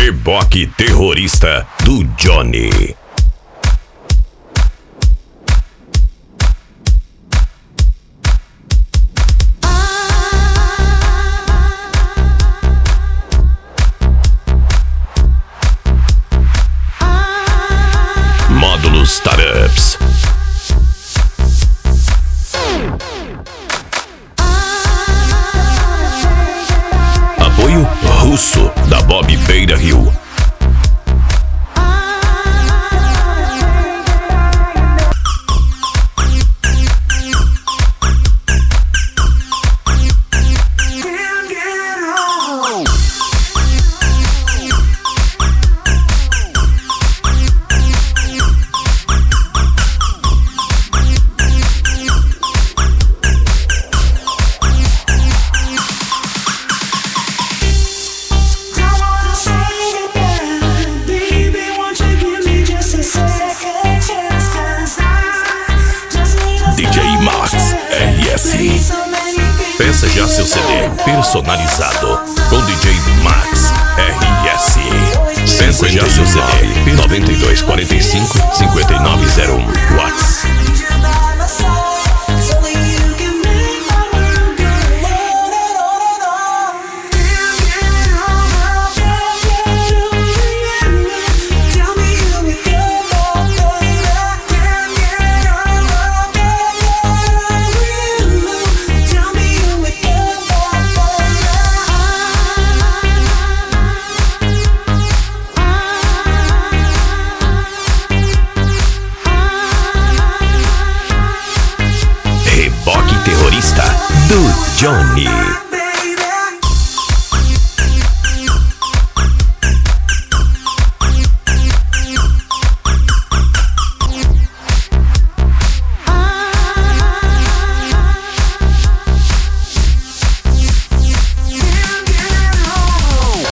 Reboque terrorista do Johnny. Módulos Startups. Apoio russo da Bob Beira Rio. DJ Max RS. Peça já seu CD personalizado com DJ Max RS. Peça já seu CD 9245 5901 Watts. Reboque terrorista do Johnny.